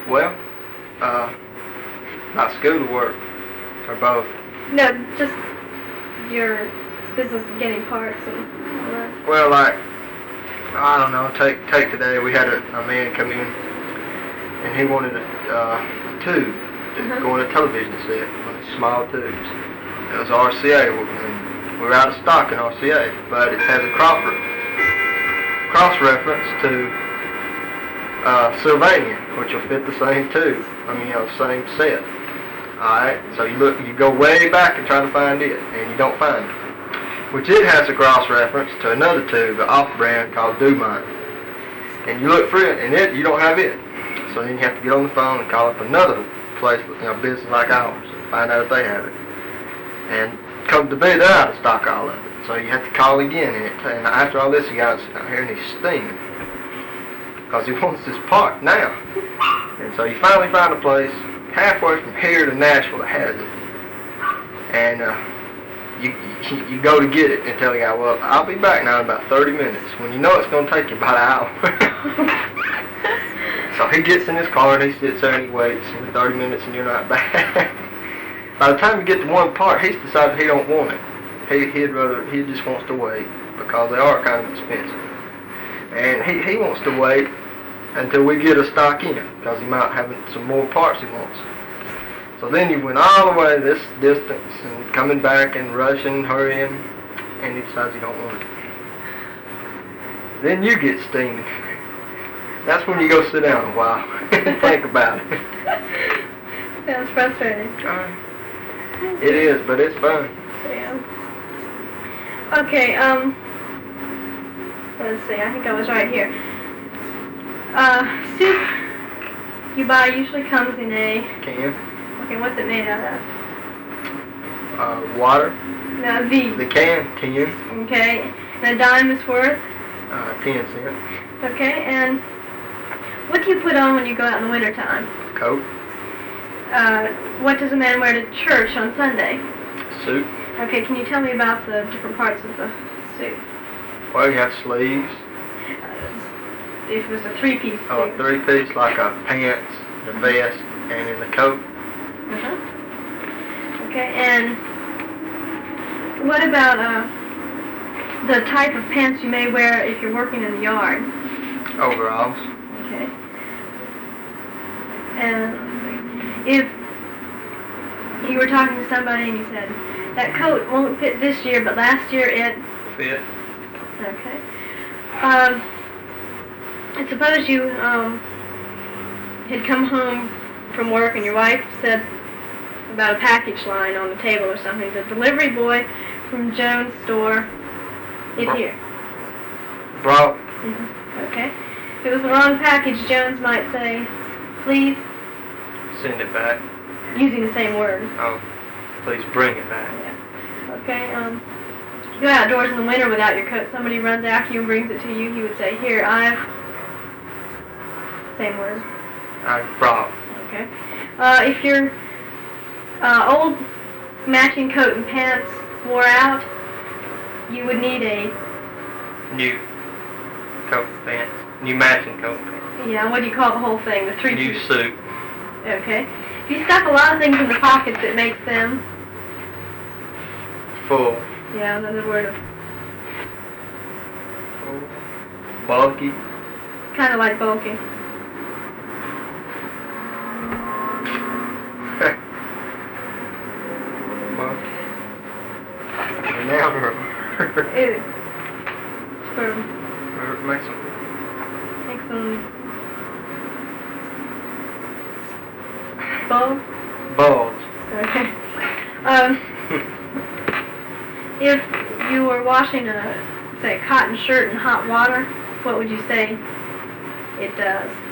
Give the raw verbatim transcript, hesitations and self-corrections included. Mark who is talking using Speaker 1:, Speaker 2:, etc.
Speaker 1: Well, uh, not school to work, or both.
Speaker 2: No, just your business of getting parts and all that.
Speaker 1: Well, like, I don't know, take take today, we had a, a man come in, and he wanted a uh, tube to
Speaker 2: Uh-huh.
Speaker 1: go in a television set, one of the small tubes. It was R C A, and we were out of stock in R C A, but it has a cross, cross reference to uh, Sylvania, which will fit the same tube, I mean, you know, same set. Alright, so you look, you go way back and try to find it, and you don't find it. Which it has a cross-reference to another tube, an off-brand called Dumont. And you look for it, and it, you don't have it. So then you have to get on the phone and call up another place, you know, business like ours, and find out if they have it. And come to be, they're out of stock all of it. So you have to call again, and, it, and after all this, you got out here and he's steaming. Because he wants this part now. And so you finally find a place, halfway from here to Nashville that has it. And uh, you, you you go to get it and tell the guy, well, I'll be back now in about thirty minutes. When you know it's going to take you about an hour. So he gets in his car and he sits there and he waits in thirty minutes and you're not back. By the time you get to one part, he's decided he don't want it. He, he'd rather, he just wants to wait because they are kind of expensive. And he, he wants to wait until we get a stock in, because he might have some more parts he wants. So then you went all the way this distance and coming back and rushing, hurrying, and he decides he don't want it. Then you get steaming. That's when you go sit down a while and think about it.
Speaker 2: Sounds frustrating.
Speaker 1: Uh, it is, but it's fun.
Speaker 2: Yeah. Okay, um, let's see, I think I was right here. Uh, soup you buy usually comes in a,
Speaker 1: Can.
Speaker 2: okay, what's it made out of?
Speaker 1: Uh, water.
Speaker 2: No, V.
Speaker 1: The can, ten.
Speaker 2: Okay, and a dime is worth?
Speaker 1: Uh, ten cent.
Speaker 2: Okay, and what do you put on when you go out in the wintertime?
Speaker 1: Coat.
Speaker 2: Uh, what does a man wear to church on Sunday?
Speaker 1: Suit.
Speaker 2: Okay, can you tell me about the different parts of the suit?
Speaker 1: Well, you have sleeves.
Speaker 2: Uh, if it was a three-piece suit.
Speaker 1: Oh, a three-piece, like a pants, the vest, and in the coat.
Speaker 2: Uh-huh. Okay, and what about uh, the type of pants you may wear if you're working in the yard?
Speaker 1: Overalls.
Speaker 2: Okay. And if you were talking to somebody and you said, that coat won't fit this year, but last year it...
Speaker 1: Fit.
Speaker 2: Okay. Um, and suppose you um, had come home from work and your wife said about a package line on the table or something. The delivery boy from Jones' store is
Speaker 1: Bro-
Speaker 2: here.
Speaker 1: Brought.
Speaker 2: Mm-hmm. Okay. If it was the wrong package, Jones might say, please,
Speaker 1: Send it back.
Speaker 2: using the same word.
Speaker 1: Oh, please bring it back.
Speaker 2: Yeah. Okay, um, you go outdoors in the winter without your coat, somebody runs after you and brings it to you, he would say, here, I've... Same word.
Speaker 1: I brought.
Speaker 2: Okay. Uh, if your uh, old matching coat and pants wore out, you would need a...
Speaker 1: New coat and pants. New matching coat and pants.
Speaker 2: Yeah, what do you call the whole thing? The three
Speaker 1: New
Speaker 2: piece.
Speaker 1: suit.
Speaker 2: Okay. If you stuff a lot of things in the pockets, it makes them...
Speaker 1: Full.
Speaker 2: Yeah, another word of...
Speaker 1: Bulky.
Speaker 2: kind of like bulky.
Speaker 1: Bulky. Now we're...
Speaker 2: It, for
Speaker 1: we're make some...
Speaker 2: make some bulb.
Speaker 1: Bulge.
Speaker 2: Okay. Um, if you were washing a, say, a cotton shirt in hot water, what would you say it does?